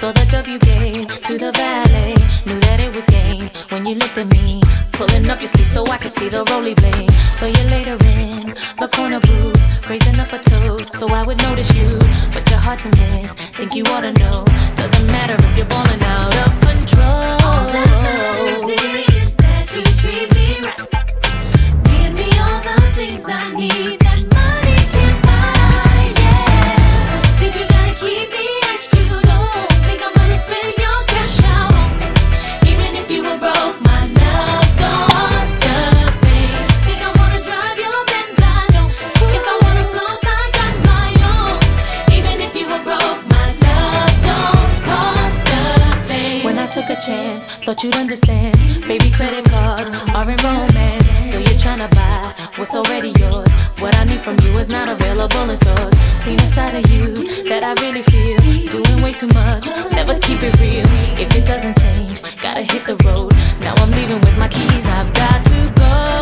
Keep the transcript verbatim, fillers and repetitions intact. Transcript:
Saw the W gave to the ballet. Knew that it was game when you looked at me. Pulling up your sleeve so I could see the roly bling. So you later in the corner booth, raising up a toast so I would notice you. But you're hard to miss, think you ought to know. Doesn't matter if you're balling out of control. All that matters is that you treat me right. Give me all the things I need that money can't buy, yeah. Think you gotta keep me as you don't think I'm gonna spend your cash out on me. Even if you were broke, my love don't stop me. Think I wanna drive your Benz, I don't. If I wanna floss, I got my own. Even if you were broke, my love don't cost a thing. When I took a chance, thought you'd understand. Baby, credit cards are in romance. Still you're tryna buy what's already yours. What I need from you is not available in stores. Seen a side of you that I really feel. Doing way too much, never keep it real. If it doesn't change, gotta hit the road. Now I'm leaving with my keys, I've got to go.